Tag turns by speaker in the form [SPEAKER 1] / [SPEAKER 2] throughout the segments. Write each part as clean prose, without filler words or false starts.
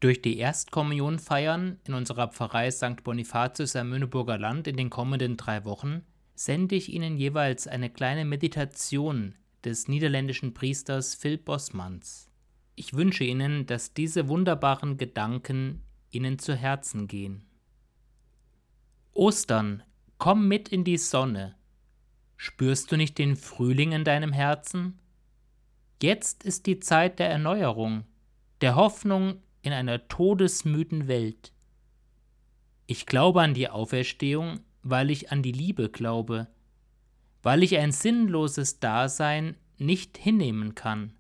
[SPEAKER 1] Durch die Erstkommunionfeiern in unserer Pfarrei St. Bonifatius am Möhneburger Land in den kommenden 3 Wochen sende ich Ihnen jeweils eine kleine Meditation des niederländischen Priesters Phil Bosmans. Ich wünsche Ihnen, dass diese wunderbaren Gedanken Ihnen zu Herzen gehen. Ostern, komm mit in die Sonne. Spürst du nicht den Frühling in deinem Herzen? Jetzt ist die Zeit der Erneuerung, der Hoffnung in einer todesmüden Welt. Ich glaube an die Auferstehung, weil ich an die Liebe glaube, weil ich ein sinnloses Dasein nicht hinnehmen kann.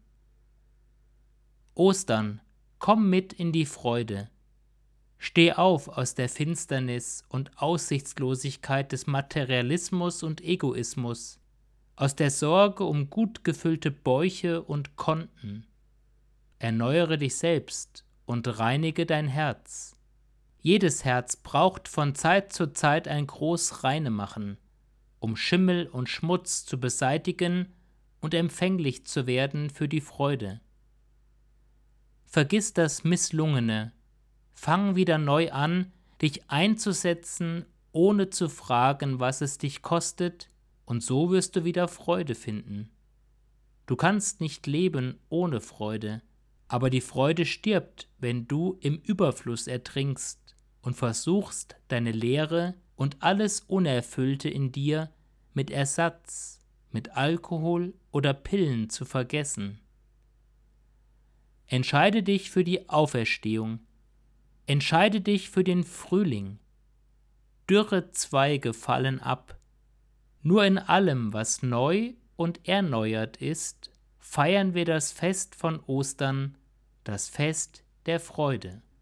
[SPEAKER 1] Ostern, komm mit in die Freude. Steh auf aus der Finsternis und Aussichtslosigkeit des Materialismus und Egoismus, aus der Sorge um gut gefüllte Bäuche und Konten. Erneuere dich selbst und reinige dein Herz. Jedes Herz braucht von Zeit zu Zeit ein groß Reinemachen, um Schimmel und Schmutz zu beseitigen und empfänglich zu werden für die Freude. Vergiss das Misslungene, fang wieder neu an, dich einzusetzen, ohne zu fragen, was es dich kostet, und so wirst du wieder Freude finden. Du kannst nicht leben ohne Freude, aber die Freude stirbt, wenn du im Überfluss ertrinkst und versuchst, deine Leere und alles Unerfüllte in dir mit Ersatz, mit Alkohol oder Pillen zu vergessen. Entscheide dich für die Auferstehung. Entscheide dich für den Frühling. Dürre Zweige fallen ab. Nur in allem, was neu und erneuert ist, feiern wir das Fest von Ostern, das Fest der Freude.